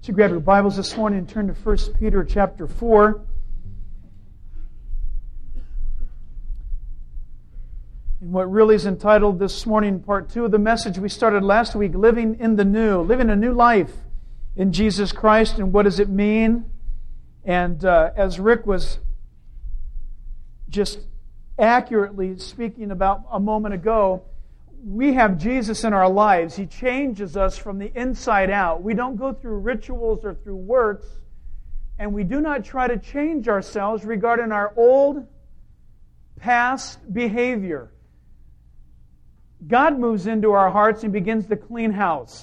You grab your Bibles this morning and turn to 1 Peter chapter 4. And what really is entitled this morning, part 2 of the message we started last week, Living in the New, living a new life in Jesus Christ, and what does it mean? And as Rick was just accurately speaking about a moment ago, we have Jesus in our lives. He changes us from the inside out. We don't go through rituals or through works, and we do not try to change ourselves regarding our old, past behavior. God moves into our hearts and begins to clean house.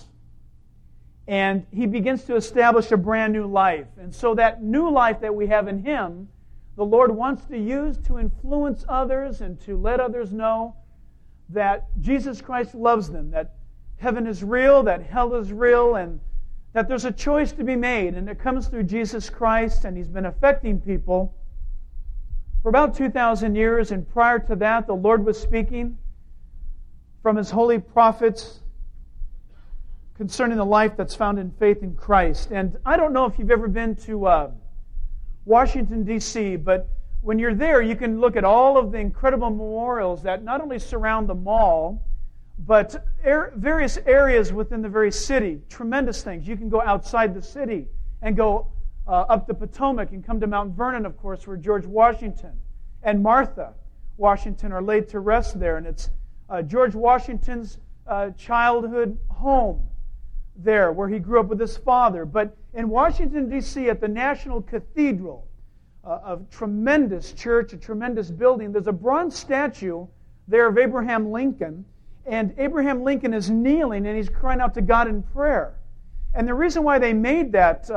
And He begins to establish a brand new life. And so that new life that we have in Him, the Lord wants to use to influence others and to let others know that Jesus Christ loves them, that heaven is real, that hell is real, and that there's a choice to be made, and it comes through Jesus Christ, and He's been affecting people for about 2,000 years, and prior to that, the Lord was speaking from His holy prophets concerning the life that's found in faith in Christ. And I don't know if you've ever been to Washington, D.C., but when you're there, you can look at all of the incredible memorials that not only surround the mall, but various areas within the very city. Tremendous things. You can go outside the city and go up the Potomac and come to Mount Vernon, of course, where George Washington and Martha Washington are laid to rest there. And it's George Washington's childhood home there, where he grew up with his father. But in Washington, D.C., at the National Cathedral, a tremendous church, a tremendous building, there's a bronze statue there of Abraham Lincoln, and Abraham Lincoln is kneeling and he's crying out to God in prayer. And the reason why they made that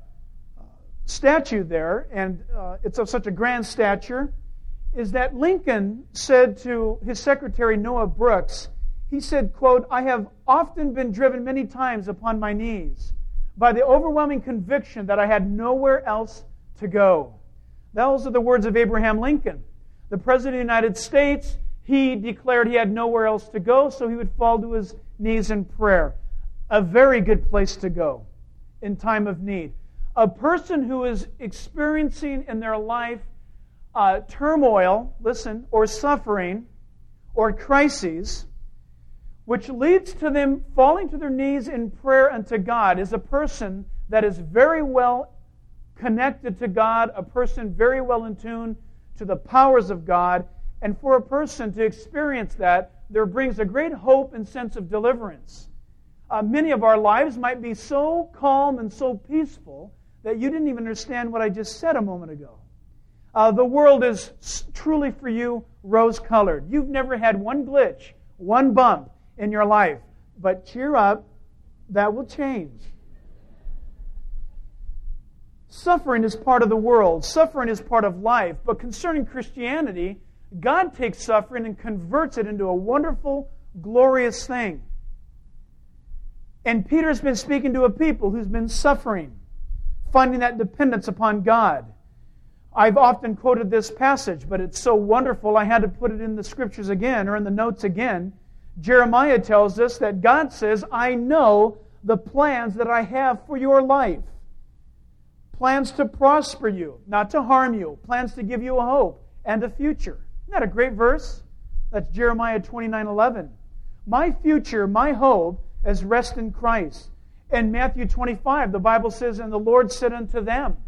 statue there, and it's of such a grand stature, is that Lincoln said to his secretary Noah Brooks, he said, quote, "I have often been driven many times upon my knees by the overwhelming conviction that I had nowhere else to go." Those are the words of Abraham Lincoln. The President of the United States, he declared he had nowhere else to go, so he would fall to his knees in prayer. A very good place to go in time of need. A person who is experiencing in their life turmoil, listen, or suffering, or crises, which leads to them falling to their knees in prayer unto God, is a person that is very well connected to God, a person very well in tune to the powers of God, and for a person to experience that, there brings a great hope and sense of deliverance. Many of our lives might be so calm and so peaceful that you didn't even understand what I just said a moment ago. The world is truly for you rose-colored. You've never had one glitch, one bump in your life. But cheer up, that will change. Suffering is part of the world. Suffering is part of life. But concerning Christianity, God takes suffering and converts it into a wonderful, glorious thing. And Peter's been speaking to a people who's been suffering, finding that dependence upon God. I've often quoted this passage, but it's so wonderful I had to put it in the scriptures again, or in the notes again. Jeremiah tells us that God says, "I know the plans that I have for your life. Plans to prosper you, not to harm you. Plans to give you a hope and a future." Isn't that a great verse? That's Jeremiah 29:11. My future, my hope, is rest in Christ. In Matthew 25, the Bible says, "And the Lord said unto them,"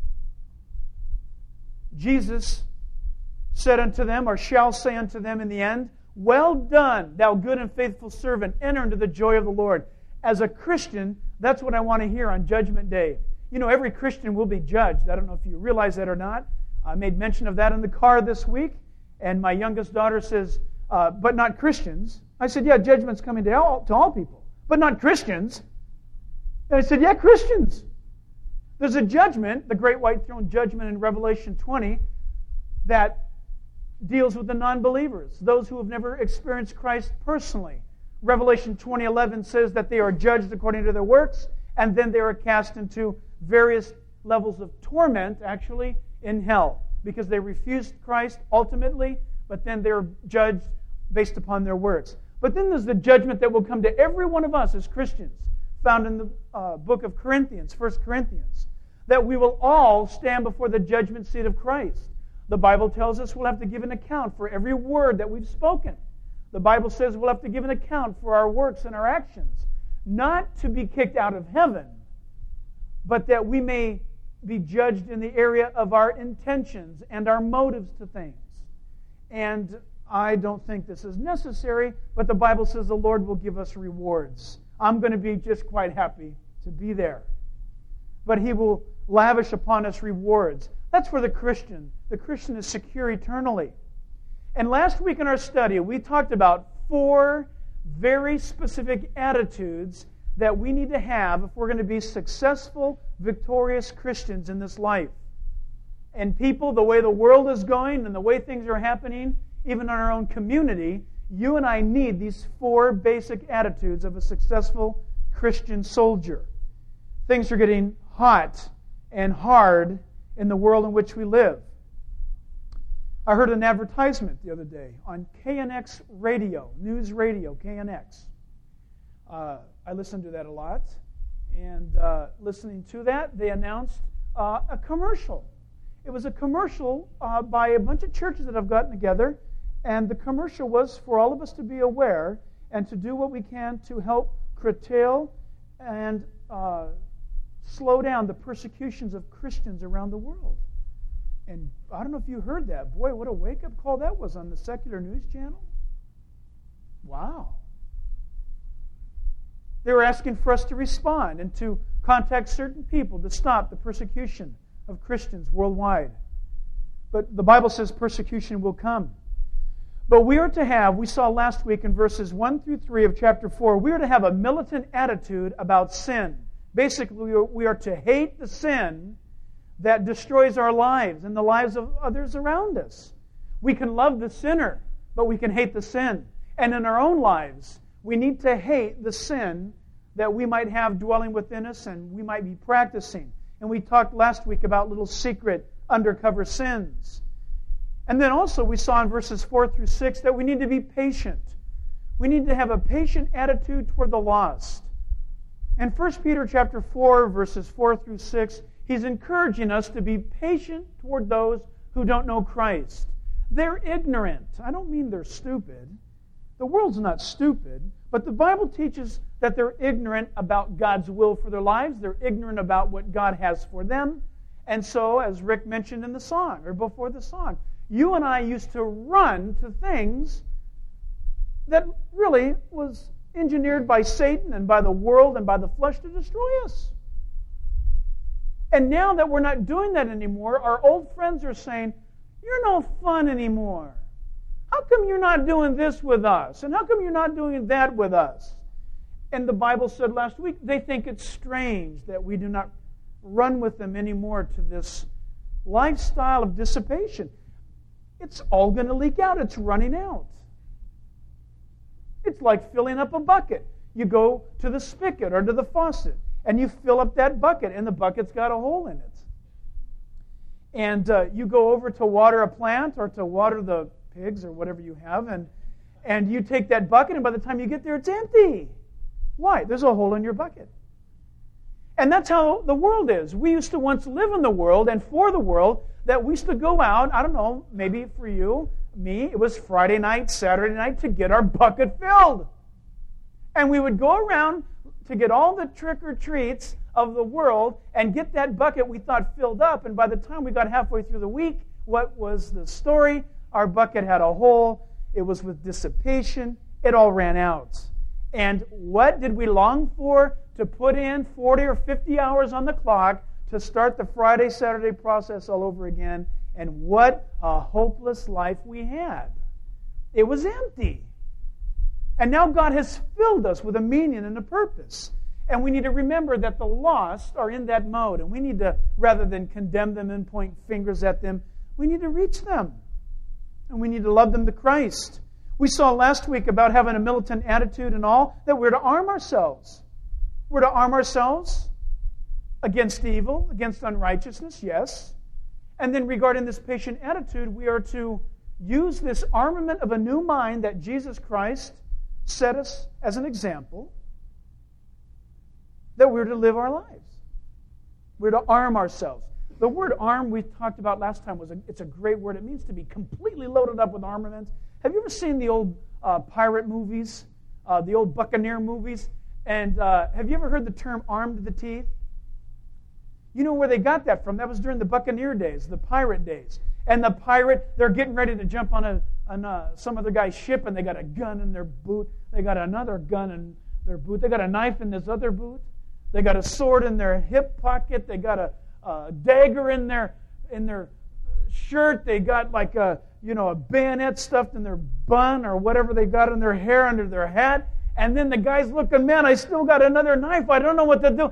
Jesus said unto them, or shall say unto them in the end, "Well done, thou good and faithful servant, enter into the joy of the Lord." As a Christian, that's what I want to hear on Judgment Day. You know, every Christian will be judged. I don't know if you realize that or not. I made mention of that in the car this week, and my youngest daughter says, but not Christians. I said, yeah, judgment's coming to all people, but not Christians. And I said, yeah, Christians. There's a judgment, the great white throne judgment in Revelation 20, that deals with the non-believers, those who have never experienced Christ personally. Revelation 20:11 says that they are judged according to their works, and then they are cast into various levels of torment, actually, in hell, because they refused Christ ultimately, but then they're judged based upon their works. But then there's the judgment that will come to every one of us as Christians, found in the book of Corinthians, 1 Corinthians, that we will all stand before the judgment seat of Christ. The Bible tells us we'll have to give an account for every word that we've spoken. The Bible says we'll have to give an account for our works and our actions, not to be kicked out of heaven, but that we may be judged in the area of our intentions and our motives to things. And I don't think this is necessary, but the Bible says the Lord will give us rewards. I'm going to be just quite happy to be there. But He will lavish upon us rewards. That's for the Christian. The Christian is secure eternally. And last week in our study, we talked about 4 very specific attitudes that we need to have if we're going to be successful, victorious Christians in this life. And people, the way the world is going and the way things are happening, even in our own community, you and I need these 4 basic attitudes of a successful Christian soldier. Things are getting hot and hard in the world in which we live. I heard an advertisement the other day on KNX radio, news radio, KNX. I listen to that a lot. And listening to that, they announced a commercial. It was a commercial by a bunch of churches that have gotten together. And the commercial was for all of us to be aware and to do what we can to help curtail and slow down the persecutions of Christians around the world. And I don't know if you heard that. Boy, what a wake-up call that was on the secular news channel. Wow. They were asking for us to respond and to contact certain people to stop the persecution of Christians worldwide. But the Bible says persecution will come. But we are to have, we saw last week in verses 1 through 3 of chapter 4, we are to have a militant attitude about sin. Basically, we are to hate the sin that destroys our lives and the lives of others around us. We can love the sinner, but we can hate the sin. And in our own lives, we need to hate the sin that we might have dwelling within us and we might be practicing. And we talked last week about little secret undercover sins. And then also we saw in verses 4 through 6 that we need to be patient. We need to have a patient attitude toward the lost. In 1 Peter chapter 4, verses 4 through 6, he's encouraging us to be patient toward those who don't know Christ. They're ignorant. I don't mean they're stupid. The world's not stupid, but the Bible teaches that they're ignorant about God's will for their lives. They're ignorant about what God has for them. And so, as Rick mentioned in the song, or before the song, you and I used to run to things that really was engineered by Satan and by the world and by the flesh to destroy us. And now that we're not doing that anymore, our old friends are saying, "You're no fun anymore. How come you're not doing this with us? And how come you're not doing that with us?" And the Bible said last week, they think it's strange that we do not run with them anymore to this lifestyle of dissipation. It's all going to leak out. It's running out. It's like filling up a bucket. You go to the spigot or to the faucet, and you fill up that bucket, and the bucket's got a hole in it. And you go over to water a plant or to water the pigs or whatever you have, and you take that bucket, and by the time you get there, it's empty. Why? There's a hole in your bucket. And that's how the world is. We used to once live in the world and for the world, that we used to go out, I don't know, maybe for you, me, it was Friday night, Saturday night to get our bucket filled. And we would go around to get all the trick-or-treats of the world and get that bucket we thought filled up. And by the time we got halfway through the week, what was the story? Our bucket had a hole. It was with dissipation. It all ran out. And what did we long for? To put in 40 or 50 hours on the clock to start the Friday, Saturday process all over again. And what a hopeless life we had. It was empty. And now God has filled us with a meaning and a purpose. And we need to remember that the lost are in that mode. And we need to, rather than condemn them and point fingers at them, we need to reach them. And we need to love them to Christ. We saw last week about having a militant attitude and all, that we're to arm ourselves. We're to arm ourselves against evil, against unrighteousness, yes. And then regarding this patient attitude, we are to use this armament of a new mind that Jesus Christ set us as an example. that we're to live our lives. We're to arm ourselves. The word arm we talked about last time, it's a great word. It means to be completely loaded up with armament. Have you ever seen the old pirate movies, the old Buccaneer movies? And have you ever heard the term armed to the teeth? You know where they got that from? That was during the Buccaneer days, the pirate days. And the pirate, they're getting ready to jump on some other guy's ship, and they got a gun in their boot. They got another gun in their boot. They got a knife in this other boot. They got a sword in their hip pocket. They got a dagger in their shirt. They got like a bayonet stuffed in their bun or whatever they got in their hair under their hat. And then the guy's looking, man, I still got another knife. I don't know what to do.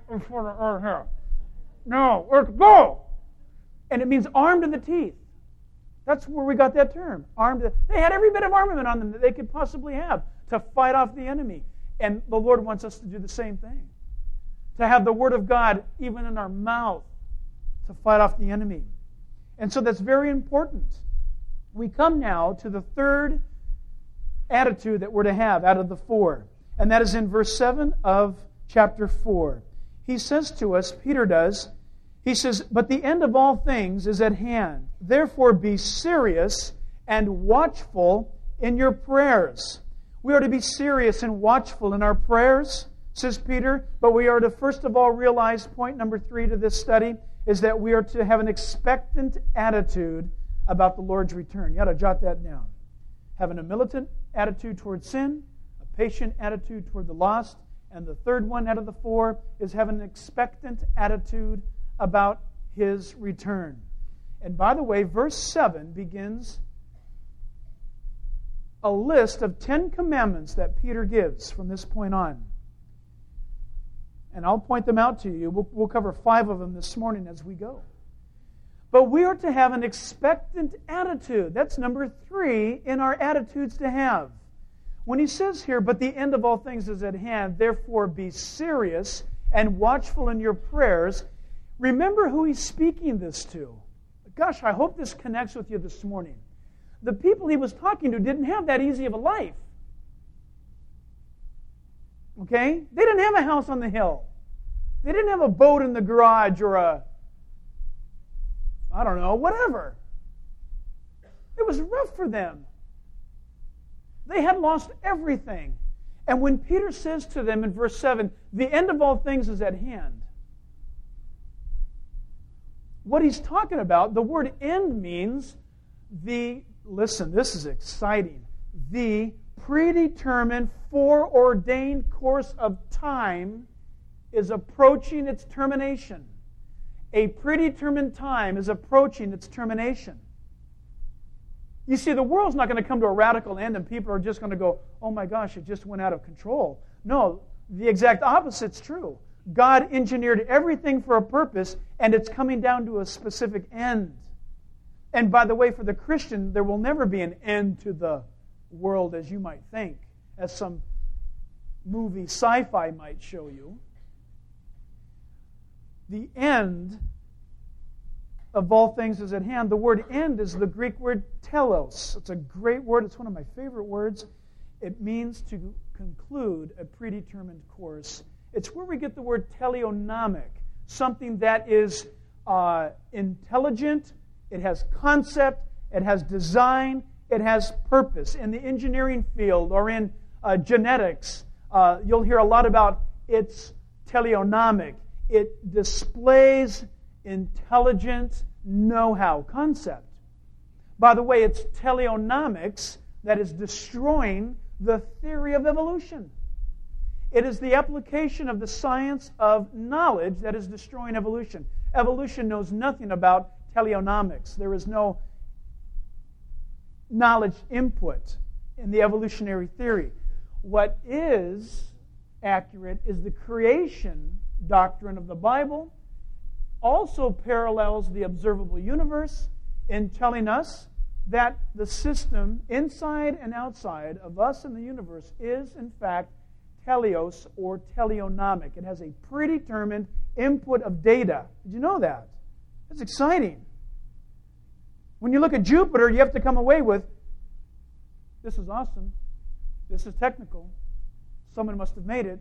No, let's go. And it means armed to the teeth. That's where we got that term. They had every bit of armament on them that they could possibly have to fight off the enemy. And the Lord wants us to do the same thing. To have the Word of God even in our mouth to fight off the enemy. And so that's very important. We come now to the third attitude that we're to have out of the four. And that is in verse 7 of chapter 4. He says to us, Peter does, he says, "But the end of all things is at hand. Therefore be serious and watchful in your prayers." We are to be serious and watchful in our prayers, says Peter, but we are to first of all realize, point number 3 to this study, is that we are to have an expectant attitude about the Lord's return. You ought to jot that down. Having a militant attitude toward sin, a patient attitude toward the lost, and the third one out of the four is having an expectant attitude about His return. And by the way, verse 7 begins a list of 10 commandments that Peter gives from this point on. And I'll point them out to you. We'll cover 5 of them this morning as we go. But we are to have an expectant attitude. That's number 3 in our attitudes to have. When he says here, "But the end of all things is at hand, therefore be serious and watchful in your prayers," remember who he's speaking this to. Gosh, I hope this connects with you this morning. The people he was talking to didn't have that easy of a life. Okay? They didn't have a house on the hill. They didn't have a boat in the garage or whatever. It was rough for them. They had lost everything. And when Peter says to them in verse 7, "The end of all things is at hand," what he's talking about, the word end means listen, this is exciting, the predetermined, foreordained course of time is approaching its termination. A predetermined time is approaching its termination. You see, the world's not going to come to a radical end and people are just going to go, "Oh my gosh, it just went out of control." No, the exact opposite's true. God engineered everything for a purpose, and it's coming down to a specific end. And by the way, for the Christian, there will never be an end to the world as you might think, as some movie sci-fi might show you. The end of all things is at hand. The word end is the Greek word telos. It's a great word. It's one of my favorite words. It means to conclude a predetermined course. It's where we get the word teleonomic, something that is intelligent, it has concept, it has design, it has purpose. In the engineering field or in genetics, you'll hear a lot about it's teleonomic. It displays intelligent know-how, concept. By the way, it's teleonomics that is destroying the theory of evolution. It is the application of the science of knowledge that is destroying evolution. Evolution knows nothing about teleonomics. There is no knowledge input in the evolutionary theory. What is accurate is the creation doctrine of the Bible. Also parallels the observable universe in telling us that the system inside and outside of us and the universe is, in fact, teleos or teleonomic. It has a predetermined input of data. Did you know that? That's exciting. When you look at Jupiter, you have to come away with, this is awesome. This is technical. Someone must have made it.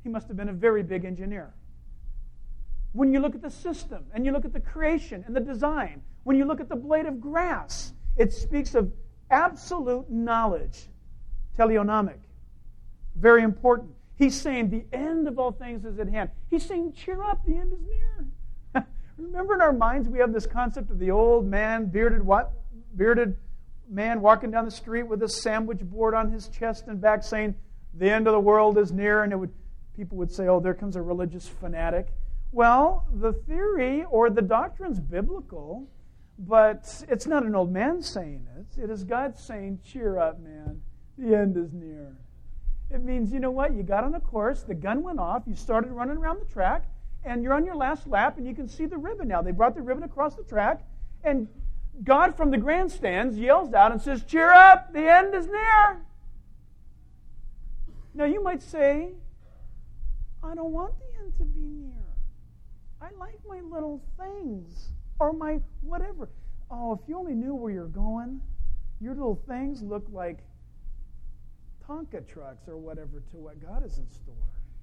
he must have been a very big engineer. When you look at the system, and you look at the creation and the design, when you look at the blade of grass, it speaks of absolute knowledge. Teleonomic. Very important. He's saying the end of all things is at hand. He's saying, cheer up, the end is near. Remember in our minds we have this concept of the old man, bearded man walking down the street with a sandwich board on his chest and back saying, the end of the world is near, and people would say, oh, there comes a religious fanatic. Well, the theory or the doctrine's biblical, but it's not an old man saying it. It is God saying, cheer up, man. The end is near. It means, you know what? You got on a course, the gun went off, you started running around the track, and you're on your last lap, and you can see the ribbon now. They brought the ribbon across the track, and God from the grandstands yells out and says, cheer up, the end is near. Now you might say, I don't want the end to be near. I like my little things, or my whatever. Oh, if you only knew where you're going, your little things look like Tonka trucks or whatever to what God is in store.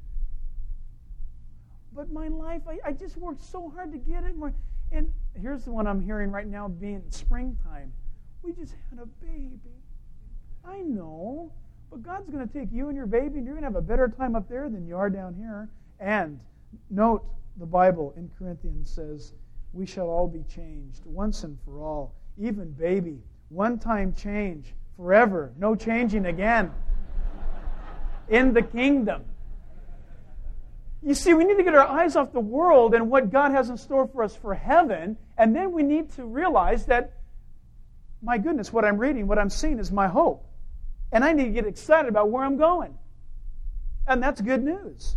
But my life, I just worked so hard to get it. And here's the one I'm hearing right now, being springtime. We just had a baby. I know, but God's going to take you and your baby, and you're going to have a better time up there than you are down here. And note, the Bible in Corinthians says, we shall all be changed once and for all. Even baby, one-time change, forever, no changing again. In the kingdom. You see, we need to get our eyes off the world and what God has in store for us for heaven, and then we need to realize that, my goodness, what I'm reading, what I'm seeing is my hope. And I need to get excited about where I'm going. And that's good news.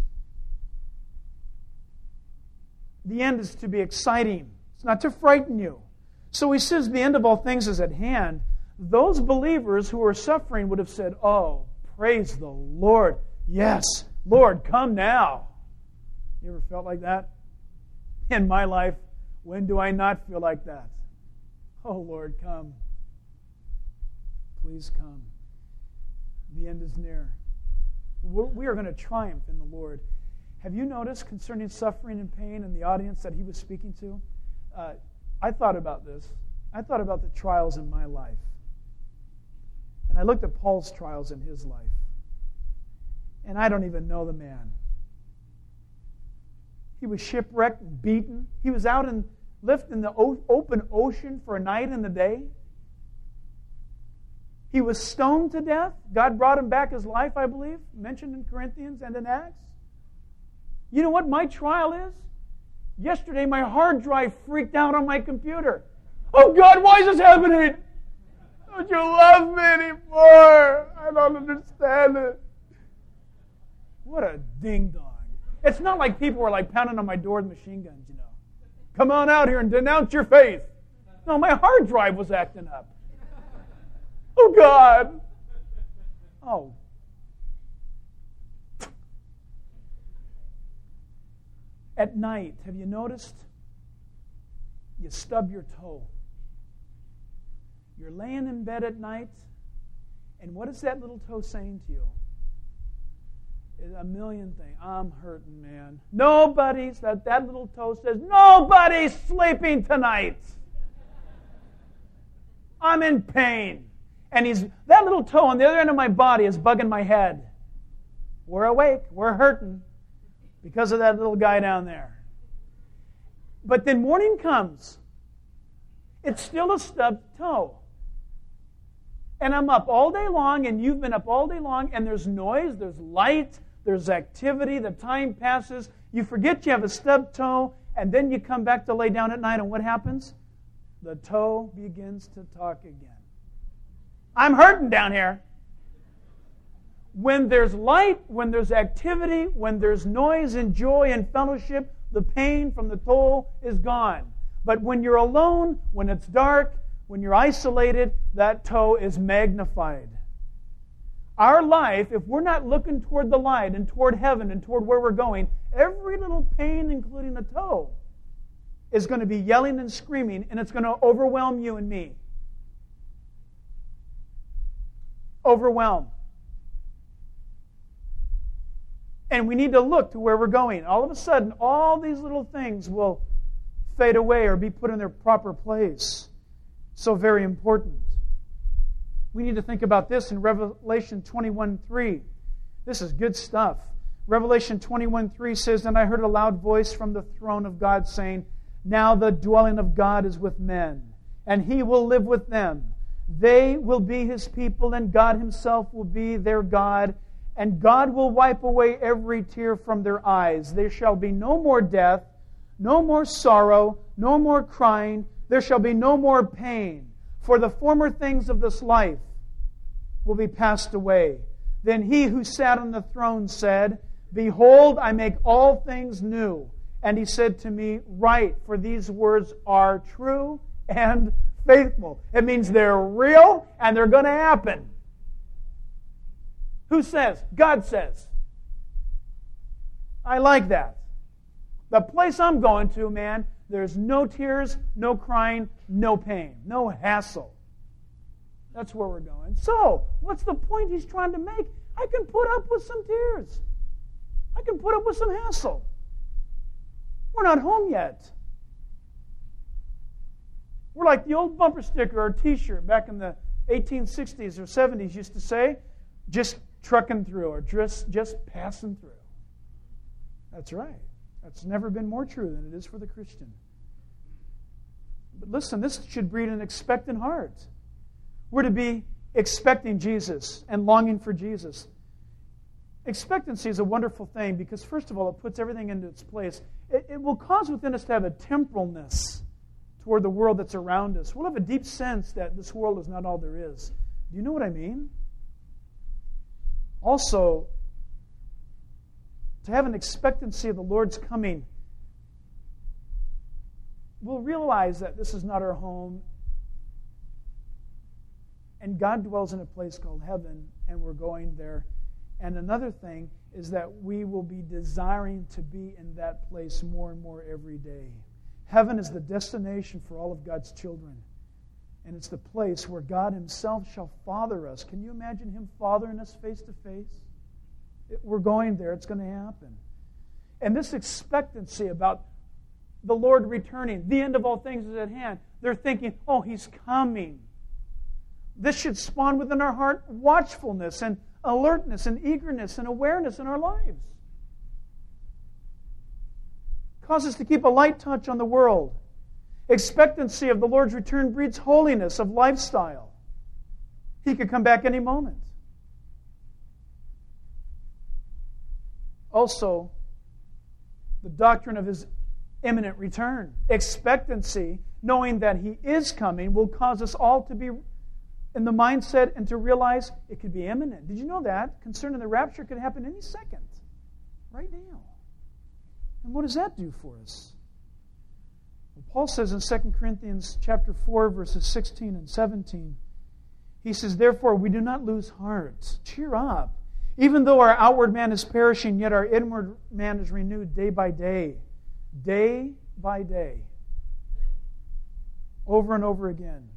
The end is to be exciting. It's not to frighten you. So he says the end of all things is at hand. Those believers who are suffering would have said, oh, praise the Lord. Yes, Lord, come now. You ever felt like that? In my life, when do I not feel like that? Oh, Lord, come. Please come. The end is near. We are going to triumph in the Lord. Have you noticed concerning suffering and pain in the audience that he was speaking to? I thought about this. I thought about the trials in my life. And I looked at Paul's trials in his life. And I don't even know the man. He was shipwrecked and beaten. He was out and left in the open ocean for a night and a day. He was stoned to death. God brought him back his life, I believe, mentioned in Corinthians and in Acts. You know what my trial is? Yesterday, my hard drive freaked out on my computer. Oh, God, why is this happening? Don't you love me anymore? I don't understand it. What a ding-dong. It's not like people were like pounding on my door with machine guns, you know. Come on out here and denounce your faith. No, my hard drive was acting up. Oh, God. Oh. At night, have you noticed? You stub your toe. You're laying in bed at night, and what is that little toe saying to you? A million things. I'm hurting, man. That little toe says, nobody's sleeping tonight. I'm in pain. And that little toe on the other end of my body is bugging my head. We're awake. We're hurting because of that little guy down there. But then morning comes. It's still a stubbed toe. And I'm up all day long, and you've been up all day long, and there's noise, there's light, there's activity, the time passes. You forget you have a stubbed toe, and then you come back to lay down at night, and what happens? The toe begins to talk again. I'm hurting down here. When there's light, when there's activity, when there's noise and joy and fellowship, the pain from the toe is gone. But when you're alone, when it's dark, when you're isolated, that toe is magnified. Our life, if we're not looking toward the light and toward heaven and toward where we're going, every little pain, including the toe, is going to be yelling and screaming, and it's going to overwhelm you and me. Overwhelm. And we need to look to where we're going. All of a sudden, all these little things will fade away or be put in their proper place. So very important. We need to think about this in Revelation 21:3. This is good stuff. Revelation 21:3 says, "And I heard a loud voice from the throne of God saying, 'Now the dwelling of God is with men, and He will live with them. They will be His people, and God Himself will be their God. And God will wipe away every tear from their eyes. There shall be no more death, no more sorrow, no more crying. There shall be no more pain. For the former things of this life will be passed away.' Then He who sat on the throne said, 'Behold, I make all things new.' And He said to me, 'Write, for these words are true and faithful.'" It means they're real and they're going to happen. Who says? God says. I like that. The place I'm going to, man, there's no tears, no crying, no pain, no hassle. That's where we're going. So, what's the point He's trying to make? I can put up with some tears. I can put up with some hassle. We're not home yet. We're like the old bumper sticker or T-shirt back in the 1860s or 70s used to say, "Just trucking through," or just passing through. That's right. That's never been more true than it is for the Christian. But listen, this should breed an expectant heart. We're to be expecting Jesus and longing for Jesus. Expectancy is a wonderful thing because, first of all, it puts everything into its place. It will cause within us to have a temporalness toward the world that's around us. We'll have a deep sense that this world is not all there is. Do you know what I mean? Also, to have an expectancy of the Lord's coming, we'll realize that this is not our home, and God dwells in a place called heaven, and we're going there. And another thing is that we will be desiring to be in that place more and more every day. Heaven is the destination for all of God's children. And it's the place where God Himself shall father us. Can you imagine Him fathering us face to face? We're going there. It's going to happen. And this expectancy about the Lord returning, the end of all things is at hand. They're thinking, "Oh, He's coming." This should spawn within our heart watchfulness and alertness and eagerness and awareness in our lives. Cause us to keep a light touch on the world. Expectancy of the Lord's return breeds holiness of lifestyle. He could come back any moment. Also, the doctrine of His imminent return. Expectancy, knowing that He is coming, will cause us all to be in the mindset and to realize it could be imminent. Did you know that? Concerning the rapture could happen any second. Right now. And what does that do for us? Well, Paul says in 2 Corinthians chapter 4, verses 16 and 17, he says, "Therefore we do not lose heart. Cheer up. Even though our outward man is perishing, yet our inward man is renewed day by day." Day by day. Over and over again.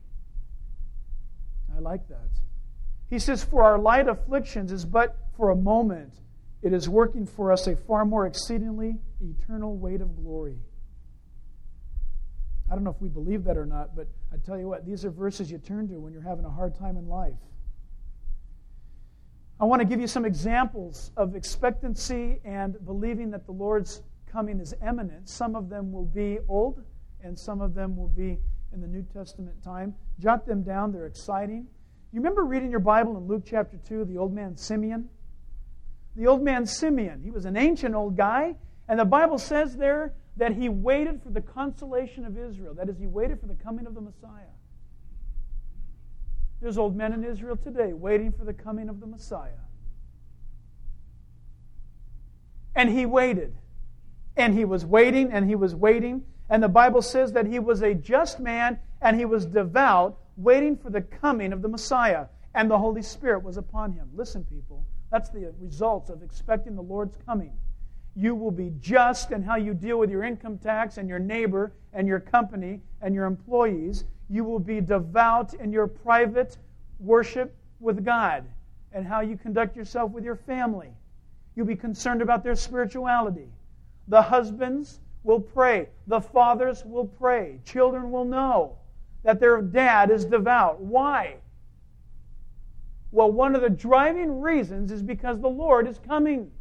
I like that. He says, "For our light afflictions is but for a moment. It is working for us a far more exceedingly eternal weight of glory." I don't know if we believe that or not, but I tell you what, these are verses you turn to when you're having a hard time in life. I want to give you some examples of expectancy and believing that the Lord's coming is imminent. Some of them will be old, and some of them will be in the New Testament time. Jot them down. They're exciting. You remember reading your Bible in Luke chapter 2, the old man Simeon? The old man Simeon, he was an ancient old guy, and the Bible says there that he waited for the consolation of Israel. That is, he waited for the coming of the Messiah. There's old men in Israel today waiting for the coming of the Messiah. And he waited. And he was waiting, and he was waiting. And the Bible says that he was a just man, and he was devout, waiting for the coming of the Messiah. And the Holy Spirit was upon him. Listen, people, that's the results of expecting the Lord's coming. You will be just in how you deal with your income tax and your neighbor and your company and your employees. You will be devout in your private worship with God and how you conduct yourself with your family. You'll be concerned about their spirituality. The husbands will pray. The fathers will pray. Children will know that their dad is devout. Why? Well, one of the driving reasons is because the Lord is coming.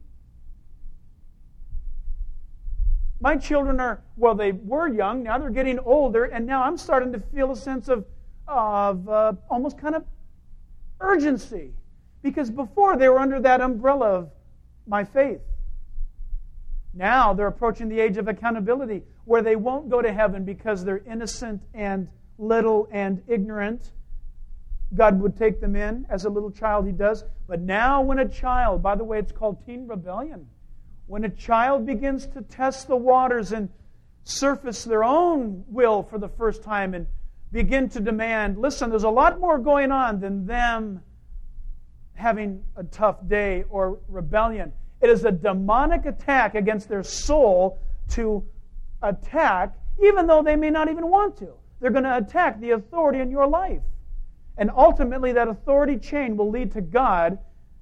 My children they were young, now they're getting older, and now I'm starting to feel a sense of almost kind of urgency. Because before they were under that umbrella of my faith. Now they're approaching the age of accountability where they won't go to heaven because they're innocent and little and ignorant. God would take them in as a little child, He does. But now when a child, by the way, it's called teen rebellion, when a child begins to test the waters and surface their own will for the first time and begin to demand, listen, there's a lot more going on than them having a tough day or rebellion. It is a demonic attack against their soul to attack, even though they may not even want to. They're going to attack the authority in your life. And ultimately, that authority chain will lead to God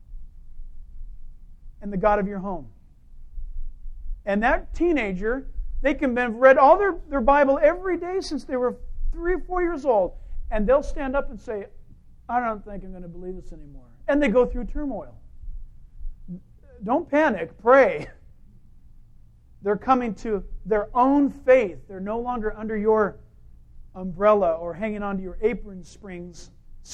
and the God of your home. And that teenager, they can have read all their Bible every day since they were 3 or 4 years old, and they'll stand up and say, I don't think I'm going to believe this anymore. And they go through turmoil. Don't panic, pray. They're coming to their own faith. They're no longer under your umbrella or hanging onto your apron strings.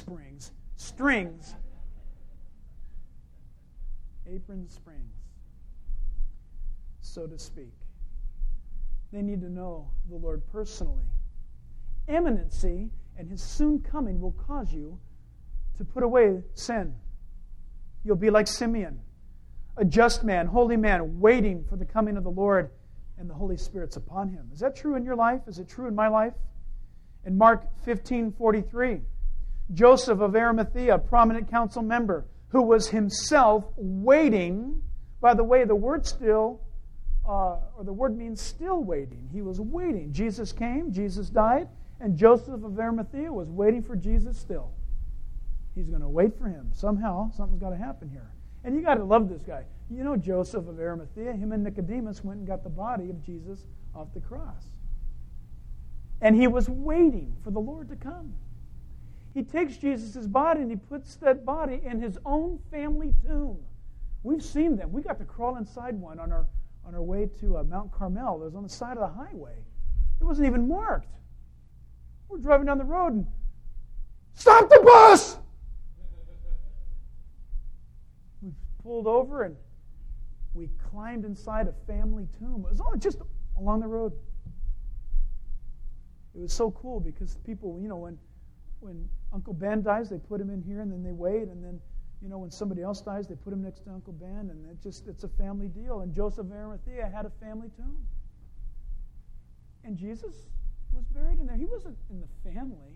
Apron springs, so to speak. They need to know the Lord personally. Imminency and His soon coming will cause you to put away sin. You'll be like Simeon, a just man, holy man, waiting for the coming of the Lord, and the Holy Spirit's upon him. Is that true in your life? Is it true in my life? In Mark 15:43, Joseph of Arimathea, a prominent council member, who was himself waiting. By the way, the word the word means still waiting. He was waiting. Jesus came, Jesus died, and Joseph of Arimathea was waiting for Jesus still. He's going to wait for him. Somehow, something's got to happen here. And you got to love this guy. You know Joseph of Arimathea, him and Nicodemus went and got the body of Jesus off the cross. And he was waiting for the Lord to come. He takes Jesus' body and he puts that body in his own family tomb. We've seen them. We got to crawl inside one on our way to Mount Carmel. It was on the side of the highway. It wasn't even marked. We're driving down the road and, stop the bus! We pulled over and we climbed inside a family tomb. It was all just along the road. It was so cool because people, when Uncle Ben dies, they put him in here and then they wait, and then, when somebody else dies, they put him next to Uncle Ben, and it's a family deal. And Joseph of Arimathea had a family tomb. And Jesus was buried in there. He wasn't in the family.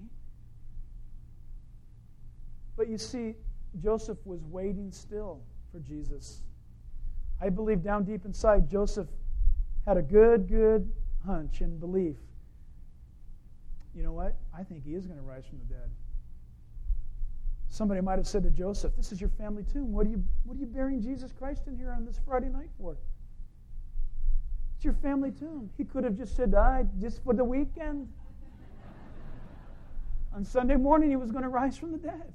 But you see, Joseph was waiting still for Jesus. I believe down deep inside, Joseph had a good hunch and belief. You know what? I think he is going to rise from the dead. Somebody might have said to Joseph, this is your family tomb. What are you burying Jesus Christ in here on this Friday night for? It's your family tomb. He could have just said, just for the weekend. On Sunday morning, he was going to rise from the dead.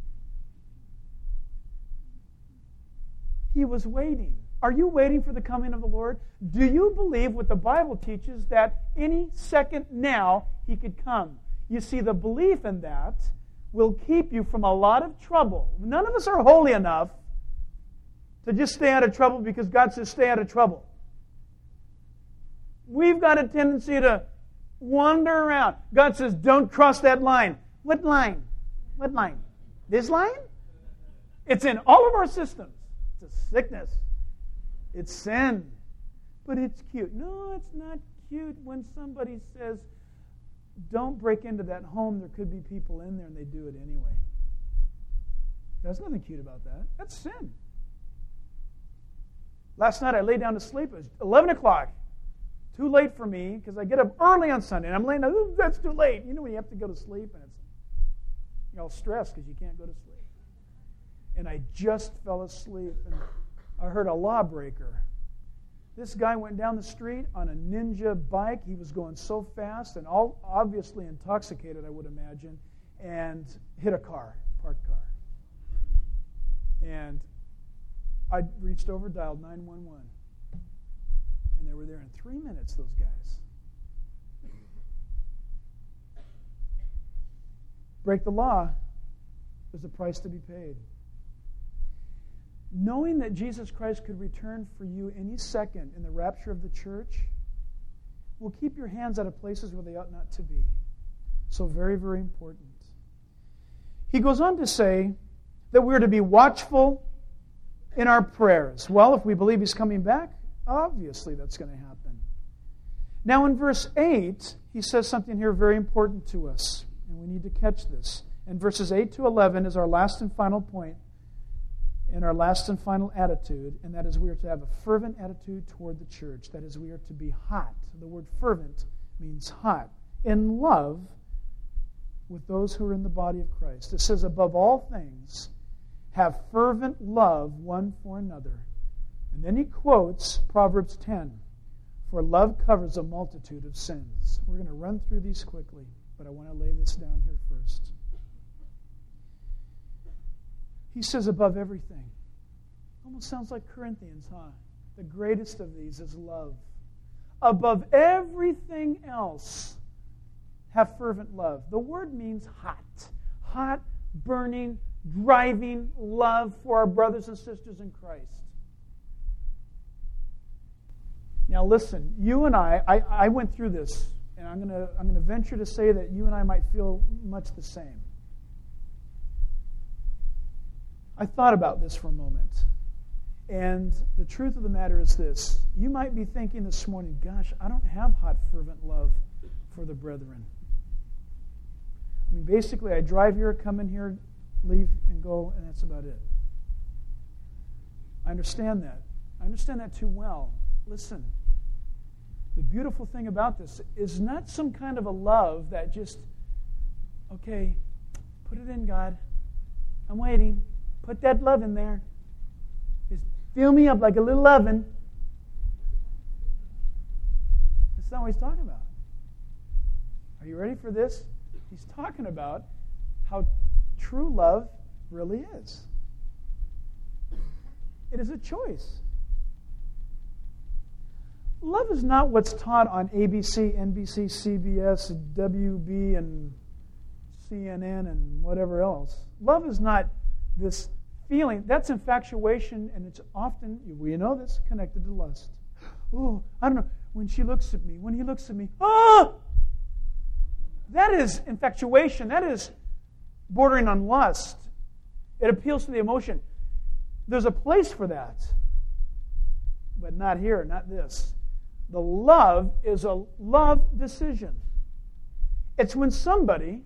He was waiting. Are you waiting for the coming of the Lord? Do you believe what the Bible teaches, that any second now He could come? You see, the belief in that will keep you from a lot of trouble. None of us are holy enough to just stay out of trouble because God says stay out of trouble. We've got a tendency to wander around. God says don't cross that line. What line? What line? This line? It's in all of our systems. It's a sickness. It's sin. But it's cute. No, it's not cute when somebody says, don't break into that home. There could be people in there, and they do it anyway. There's nothing cute about that. That's sin. Last night I lay down to sleep. It was 11 o'clock. Too late for me because I get up early on Sunday. And I'm laying down, that's too late. You know when you have to go to sleep and you're all stressed because you can't go to sleep. And I just fell asleep. And I heard a lawbreaker. This guy went down the street on a Ninja bike. He was going so fast and all obviously intoxicated, I would imagine, and hit a car, parked car. And I reached over, dialed 911. And they were there in 3 minutes, those guys. Break the law, there's a price to be paid. Knowing that Jesus Christ could return for you any second in the rapture of the church will keep your hands out of places where they ought not to be. So very, very important. He goes on to say that we're to be watchful in our prayers. Well, if we believe He's coming back, obviously that's going to happen. Now in verse 8, he says something here very important to us, and we need to catch this. And verses 8 to 11 is our last and final point in our last and final attitude, and that is we are to have a fervent attitude toward the church. That is, we are to be hot. The word fervent means hot. In love with those who are in the body of Christ. It says, above all things, have fervent love one for another. And then he quotes Proverbs 10, for love covers a multitude of sins. We're going to run through these quickly, but I want to lay this down here first. He says above everything. Almost sounds like Corinthians, huh? The greatest of these is love. Above everything else, have fervent love. The word means hot. Hot, burning, driving love for our brothers and sisters in Christ. Now listen, you and I went through this, and I'm going to venture to say that you and I might feel much the same. I thought about this for a moment, and the truth of the matter is this. You might be thinking this morning, gosh, I don't have hot, fervent love for the brethren. I mean, basically, I drive here, come in here, leave, and go, and that's about it. I understand that. I understand that too well. Listen, the beautiful thing about this is not some kind of a love that just, okay, put it in, God. I'm waiting. Put that love in there. Just fill me up like a little oven. That's not what he's talking about. Are you ready for this? He's talking about how true love really is. It is a choice. Love is not what's taught on ABC, NBC, CBS, WB, and CNN, and whatever else. Love is not this feeling. That's infatuation, and it's often, we know this, connected to lust. Oh, I don't know. When she looks at me, when he looks at me, oh! That is infatuation. That is bordering on lust. It appeals to the emotion. There's a place for that. But not here, not this. The love is a love decision. It's when somebody,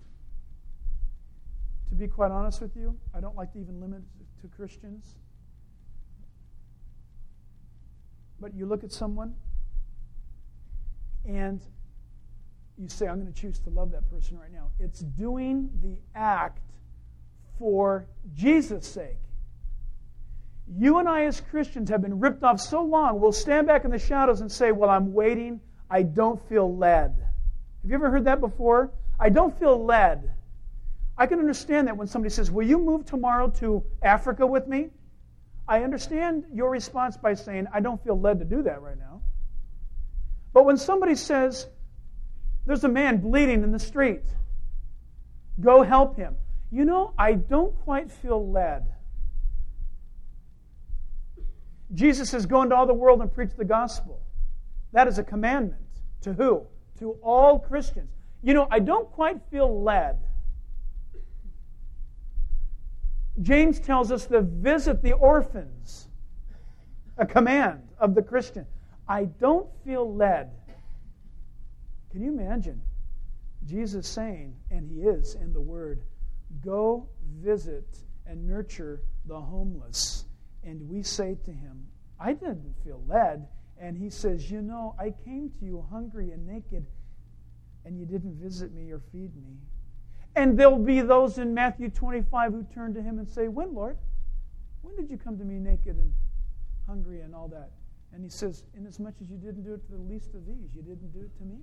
to be quite honest with you, I don't like to even limit it to Christians. But you look at someone and you say, I'm going to choose to love that person right now. It's doing the act for Jesus' sake. You and I as Christians have been ripped off so long, we'll stand back in the shadows and say, well, I'm waiting. I don't feel led. Have you ever heard that before? I don't feel led. I can understand that when somebody says, will you move tomorrow to Africa with me? I understand your response by saying, I don't feel led to do that right now. But when somebody says, there's a man bleeding in the street, go help him. You know, I don't quite feel led. Jesus says, go into all the world and preach the gospel. That is a commandment. To who? To all Christians. You know, I don't quite feel led. James tells us to visit the orphans. A command of the Christian. I don't feel led. Can you imagine Jesus saying, and he is in the Word, go visit and nurture the homeless. And we say to him, I didn't feel led. And he says, you know, I came to you hungry and naked, and you didn't visit me or feed me. And there'll be those in Matthew 25 who turn to him and say, when, Lord? When did you come to me naked and hungry and all that. And he says, inasmuch as you didn't do it to the least of these, you didn't do it to me.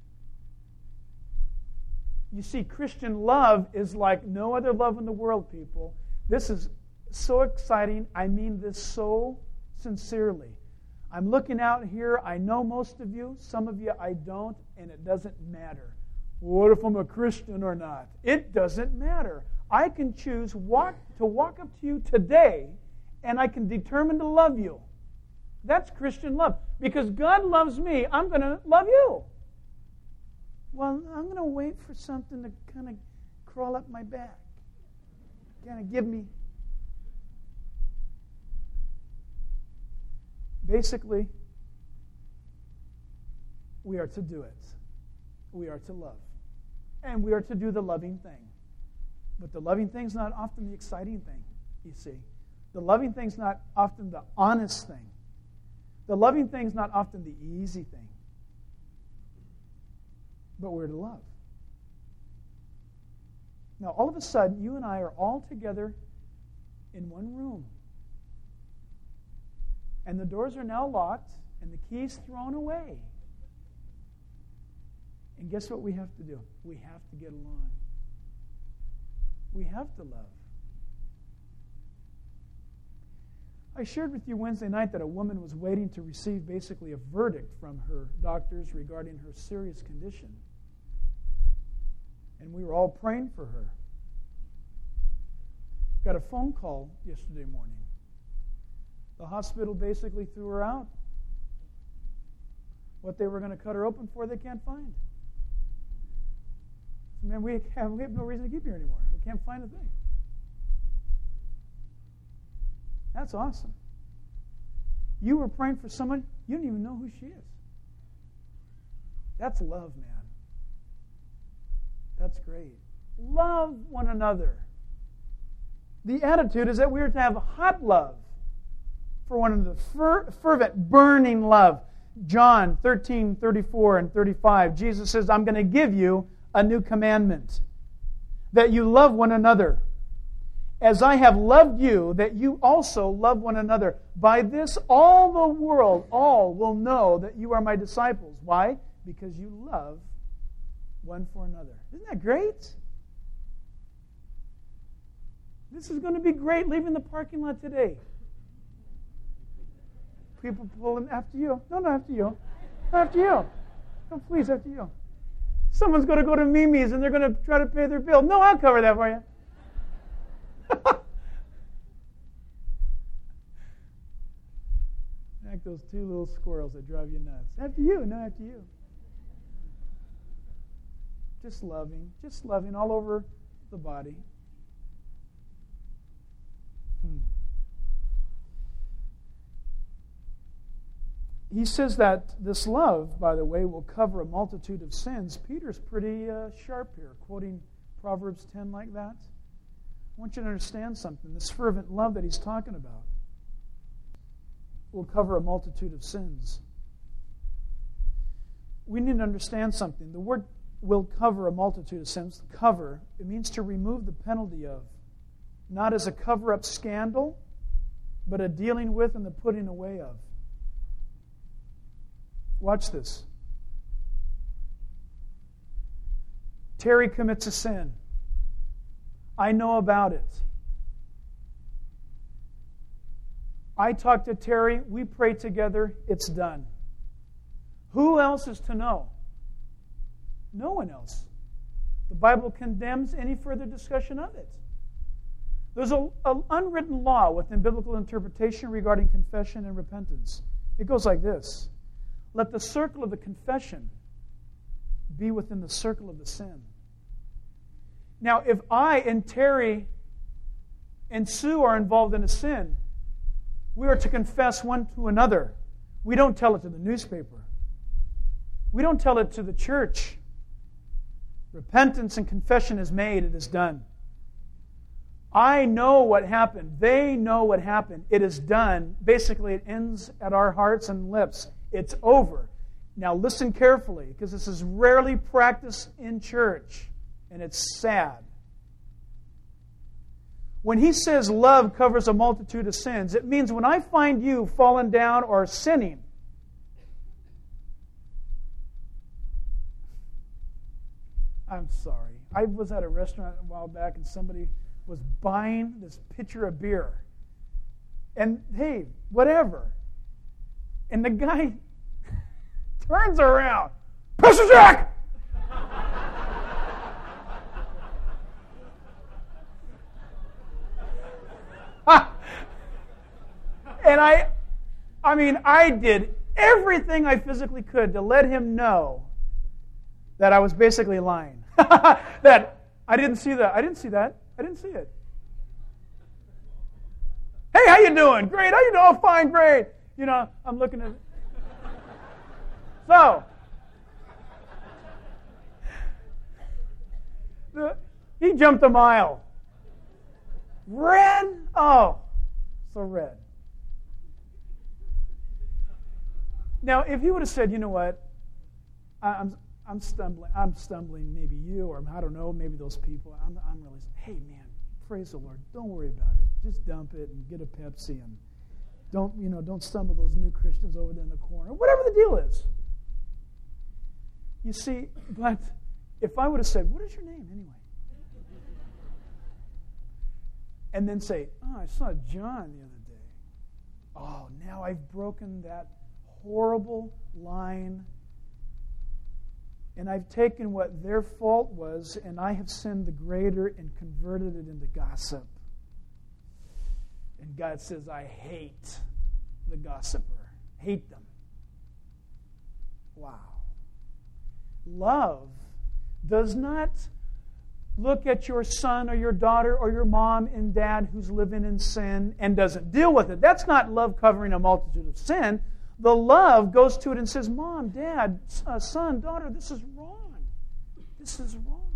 You see, Christian love is like no other love in the world, people. This is so exciting. I mean this so sincerely. I'm looking out here. I know most of you. Some of you I don't, and it doesn't matter. What if I'm a Christian or not? It doesn't matter. I can choose to walk up to you today, and I can determine to love you. That's Christian love. Because God loves me, I'm going to love you. Well, I'm going to wait for something to kind of crawl up my back. Kind of give me. Basically, we are to do it. We are to love. And we are to do the loving thing. But the loving thing is not often the exciting thing, you see. The loving thing is not often the honest thing. The loving thing is not often the easy thing. But we're to love. Now, all of a sudden, you and I are all together in one room. And the doors are now locked, and the keys thrown away. And guess what we have to do? We have to get along. We have to love. I shared with you Wednesday night that a woman was waiting to receive basically a verdict from her doctors regarding her serious condition. And we were all praying for her. Got a phone call yesterday morning. The hospital basically threw her out. What they were going to cut her open for, they can't find. Man, we have no reason to keep her anymore. We can't find a thing. That's awesome. You were praying for someone, you don't even know who she is. That's love, man. That's great. Love one another. The attitude is that we are to have hot love for one another, fervent, burning love. John 13:34 and 35, Jesus says, I'm going to give you a new commandment, that you love one another. As I have loved you, that you also love one another. By this, all the world, all will know that you are my disciples. Why? Because you love one for another. Isn't that great? This is going to be great leaving the parking lot today. People pulling after you. No, not after you. Not after you. No, please, after you. Someone's going to go to Mimi's and they're going to try to pay their bill. No, I'll cover that for you. Like those two little squirrels that drive you nuts. After you, no, after you. Just loving all over the body. He says that this love, by the way, will cover a multitude of sins. Peter's pretty sharp here, quoting Proverbs 10 like that. I want you to understand something. This fervent love that he's talking about will cover a multitude of sins. We need to understand something. The word will cover a multitude of sins. Cover, it means to remove the penalty of. Not as a cover-up scandal, but a dealing with and the putting away of. Watch this. Terry commits a sin. I know about it. I talk to Terry. We pray together. It's done. Who else is to know? No one else. The Bible condemns any further discussion of it. There's an unwritten law within biblical interpretation regarding confession and repentance. It goes like this. Let the circle of the confession be within the circle of the sin. Now, if I and Terry and Sue are involved in a sin, we are to confess one to another. We don't tell it to the newspaper. We don't tell it to the church. Repentance and confession is made. It is done. I know what happened. They know what happened. It is done. Basically, it ends at our hearts and lips. It's over. Now listen carefully, because this is rarely practiced in church, and it's sad. When he says love covers a multitude of sins, it means when I find you fallen down or sinning, I'm sorry. I was at a restaurant a while back and somebody was buying this pitcher of beer. And hey, whatever. And the guy turns around. Pastor Jack! And I did everything I physically could to let him know that I was basically lying. That I didn't see that. I didn't see that. I didn't see it. Hey, how you doing? Great. How you doing? Oh, fine, great. You know, I'm looking at. So, he jumped a mile. Red? Oh, so red. Now, if he would have said, you know what, I'm stumbling, maybe you, or I don't know, maybe those people. I'm really, hey man, praise the Lord. Don't worry about it. Just dump it and get a Pepsi and don't stumble those new Christians over there in the corner. Whatever the deal is. You see, but if I would have said, what is your name anyway? And then say, oh, I saw John the other day. Oh, now I've broken that horrible line, and I've taken what their fault was, and I have sinned the greater and converted it into gossip. And God says, I hate the gossiper. Hate them. Wow. Love does not look at your son or your daughter or your mom and dad who's living in sin and doesn't deal with it. That's not love covering a multitude of sin. The love goes to it and says, Mom, Dad, son, daughter, this is wrong. This is wrong.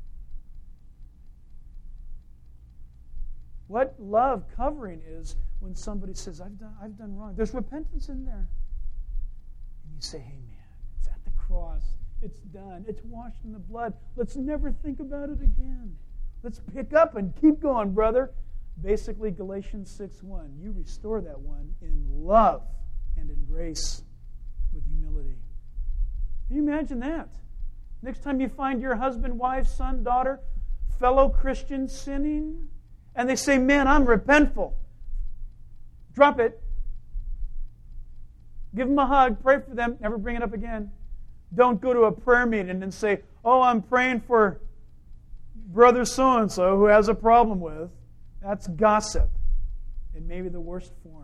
What love covering is when somebody says, I've done wrong. There's repentance in there. And you say, hey, man, it's at the cross. It's done. It's washed in the blood. Let's never think about it again. Let's pick up and keep going, brother. Basically, Galatians 6:1. You restore that one in love and in grace with humility. Can you imagine that? Next time you find your husband, wife, son, daughter, fellow Christian sinning, and they say, man, I'm repentful. Drop it. Give them a hug. Pray for them. Never bring it up again. Don't go to a prayer meeting and say, oh, I'm praying for brother so-and-so who has a problem with. That's gossip in maybe the worst form.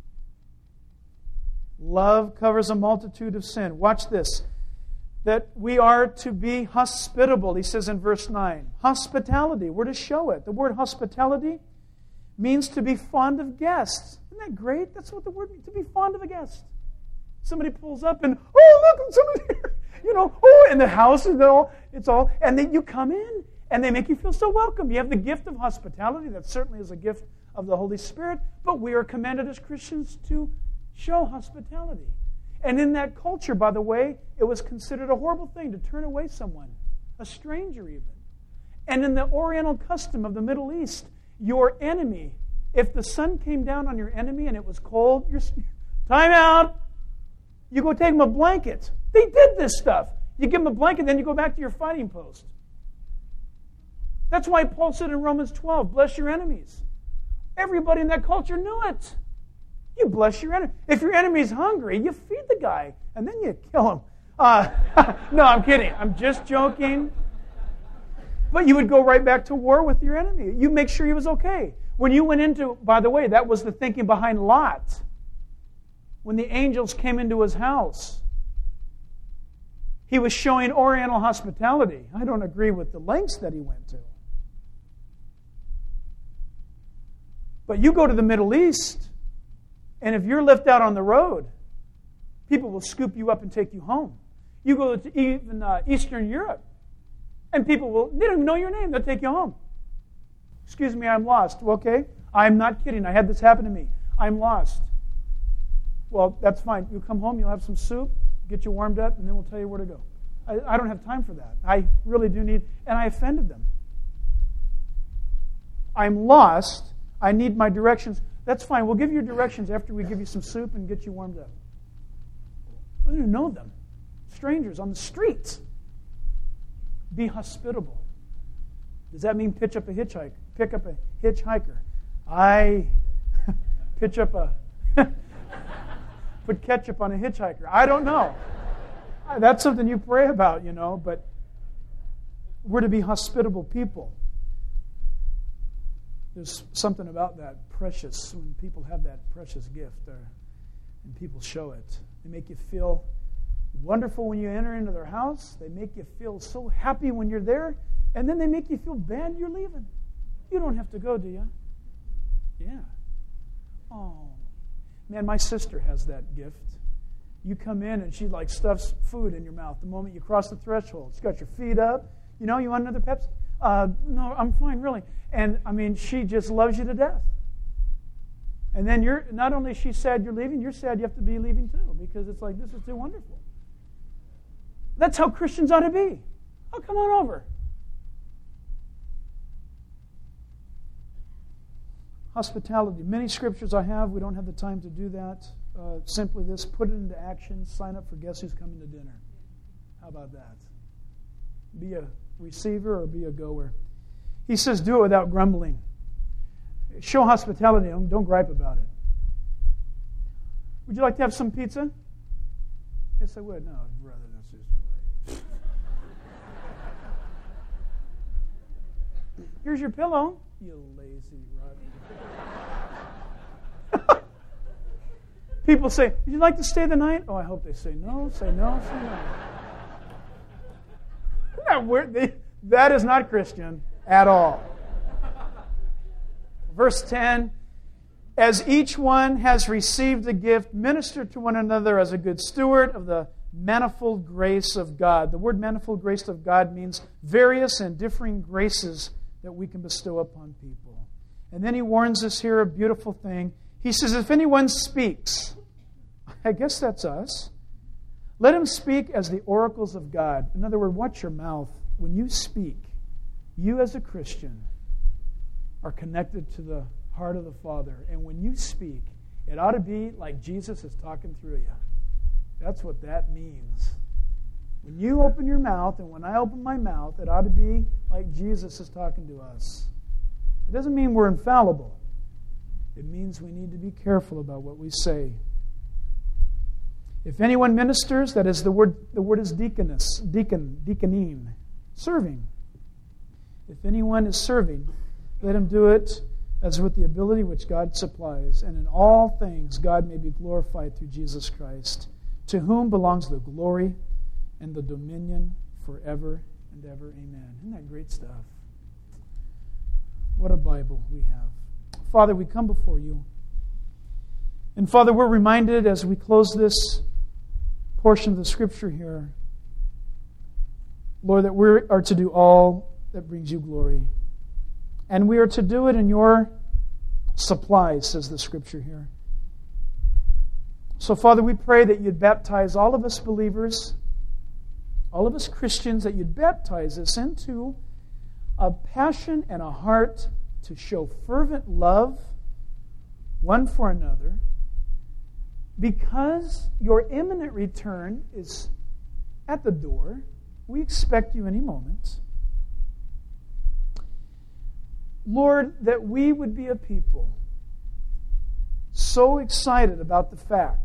Love covers a multitude of sin. Watch this. That we are to be hospitable, he says in verse 9. Hospitality, we're to show it. The word hospitality means to be fond of guests. Isn't that great? That's what the word means, to be fond of a guest. Somebody pulls up and, oh, look, somebody here. In the house, and and then you come in, and they make you feel so welcome. You have the gift of hospitality. That certainly is a gift of the Holy Spirit, but we are commanded as Christians to show hospitality. And in that culture, by the way, it was considered a horrible thing to turn away someone, a stranger even. And in the Oriental custom of the Middle East, your enemy, if the sun came down on your enemy and it was cold, time out. You go take them a blanket. They did this stuff. You give them a blanket, then you go back to your fighting post. That's why Paul said in Romans 12, bless your enemies. Everybody in that culture knew it. You bless your enemy. If your enemy's hungry, you feed the guy, and then you kill him. No, I'm kidding. I'm just joking. But you would go right back to war with your enemy. You make sure he was okay. When you went into, by the way, that was the thinking behind Lot. When the angels came into his house, he was showing Oriental hospitality. I don't agree with the lengths that he went to. But you go to the Middle East, and if you're left out on the road, people will scoop you up and take you home. You go to even Eastern Europe, and they don't even know your name. They'll take you home. Excuse me, I'm lost. Okay, I'm not kidding. I had this happen to me. I'm lost. Well, that's fine. You come home, you'll have some soup, get you warmed up, and then we'll tell you where to go. I don't have time for that. I really do need, and I offended them. I'm lost. I need my directions. That's fine. We'll give you directions after we give you some soup and get you warmed up. We don't know them. Strangers on the streets. Be hospitable. Does that mean pick up a hitchhiker? I put ketchup on a hitchhiker. I don't know. That's something you pray about, but we're to be hospitable people. There's something about that precious, when people have that precious gift and people show it. They make you feel wonderful when you enter into their house. They make you feel so happy when you're there. And then they make you feel bad you're leaving. You don't have to go, do you? Yeah. Oh. Man, my sister has that gift. You come in and she stuffs food in your mouth the moment you cross the threshold. She's got your feet up. You want another Pepsi? No, I'm fine, really. And, she just loves you to death. And then not only is she sad you're leaving, you're sad you have to be leaving too, because it's like, this is too wonderful. That's how Christians ought to be. Oh, come on over. Hospitality. Many scriptures I have. We don't have the time to do that. Simply this, put it into action. Sign up for Guess Who's Coming to Dinner. How about that? Be a receiver or be a goer. He says, do it without grumbling. Show hospitality. Don't gripe about it. Would you like to have some pizza? Yes, I would. No, brother, that's just great. Here's your pillow. You lazy rotten. People say, would you like to stay the night? Oh, I hope they say no, say no, say no. That is not Christian at all. Verse 10, as each one has received a gift, minister to one another as a good steward of the manifold grace of God. The word manifold grace of God means various and differing graces that we can bestow upon people. And then he warns us here a beautiful thing. He says, if anyone speaks, I guess that's us, let him speak as the oracles of God. In other words, watch your mouth. When you speak, you as a Christian are connected to the heart of the Father. And when you speak, it ought to be like Jesus is talking through you. That's what that means. When you open your mouth and when I open my mouth, it ought to be like Jesus is talking to us. It doesn't mean we're infallible. It means we need to be careful about what we say. If anyone ministers, that is the word is deaconim, serving. If anyone is serving, let him do it as with the ability which God supplies, and in all things God may be glorified through Jesus Christ, to whom belongs the glory and the dominion forever and ever. Amen. Isn't that great stuff? What a Bible we have. Father, we come before you. And Father, we're reminded as we close this portion of the Scripture here, Lord, that we are to do all that brings you glory. And we are to do it in your supply, says the Scripture here. So, Father, we pray that you'd baptize all of us believers, all of us Christians, that you'd baptize us into a passion and a heart to show fervent love one for another, because your imminent return is at the door. We expect you any moment. Lord, that we would be a people so excited about the fact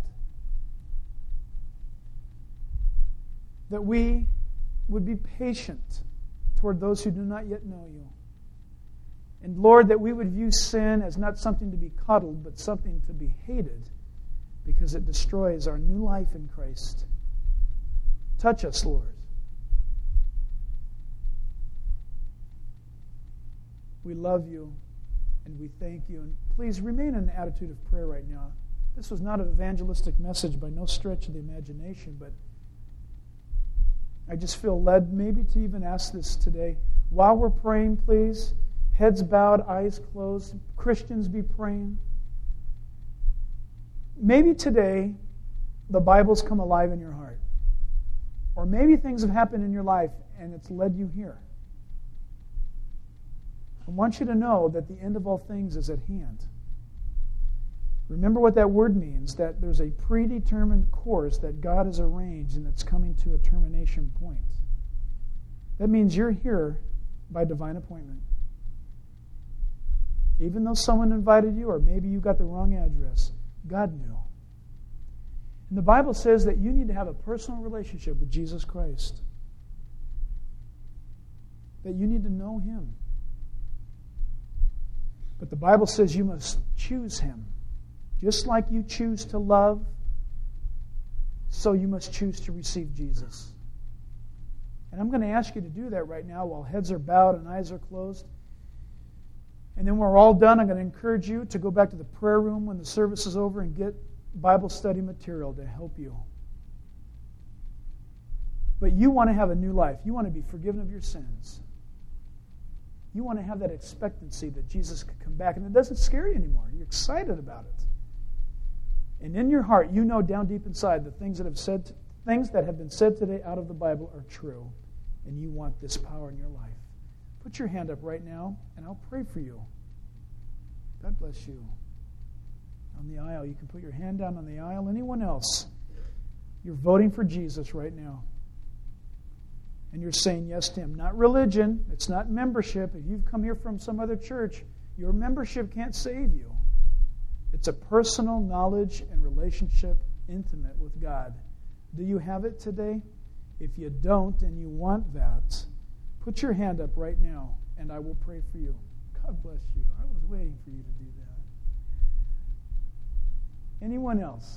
that we would be patient toward those who do not yet know you. And Lord, that we would view sin as not something to be coddled, but something to be hated, because it destroys our new life in Christ. Touch us, Lord. We love you and we thank you. And please remain in an attitude of prayer right now. This was not an evangelistic message by no stretch of the imagination, but I just feel led maybe to even ask this today. While we're praying, please, heads bowed, eyes closed, Christians be praying. Maybe today the Bible's come alive in your heart. Or maybe things have happened in your life and it's led you here. I want you to know that the end of all things is at hand. Remember what that word means, that there's a predetermined course that God has arranged and it's coming to a termination point. That means you're here by divine appointment. Even though someone invited you, or maybe you got the wrong address, God knew. And the Bible says that you need to have a personal relationship with Jesus Christ. That you need to know Him. But the Bible says you must choose Him. Just like you choose to love, so you must choose to receive Jesus. And I'm going to ask you to do that right now while heads are bowed and eyes are closed. And then when we're all done, I'm going to encourage you to go back to the prayer room when the service is over and get Bible study material to help you. But you want to have a new life. You want to be forgiven of your sins. You want to have that expectancy that Jesus could come back. And it doesn't scare you anymore. You're excited about it. And in your heart, you know down deep inside the things that have been said today out of the Bible are true. And you want this power in your life. Put your hand up right now, and I'll pray for you. God bless you. On the aisle, you can put your hand down on the aisle. Anyone else? You're voting for Jesus right now. And you're saying yes to Him. Not religion. It's not membership. If you've come here from some other church, your membership can't save you. It's a personal knowledge and relationship intimate with God. Do you have it today? If you don't and you want that, put your hand up right now, and I will pray for you. God bless you. I was waiting for you to do that. Anyone else?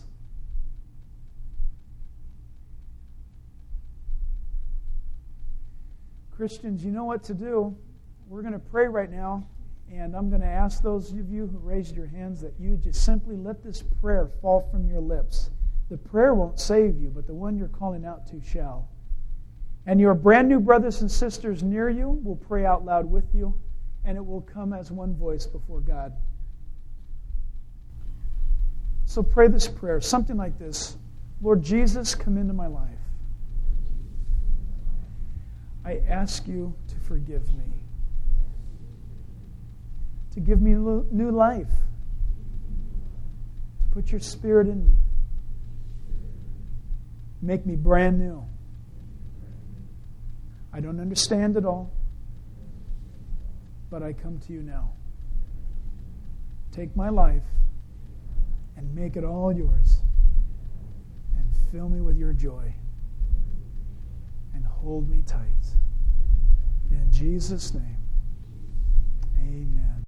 Christians, you know what to do. We're going to pray right now, and I'm going to ask those of you who raised your hands that you just simply let this prayer fall from your lips. The prayer won't save you, but the one you're calling out to shall. And your brand new brothers and sisters near you will pray out loud with you, and it will come as one voice before God. So pray this prayer, something like this. Lord Jesus, come into my life. I ask you to forgive me, to give me new life, to put your Spirit in me, make me brand new. I don't understand it all, but I come to you now. Take my life and make it all yours, and fill me with your joy, and hold me tight. In Jesus' name, amen.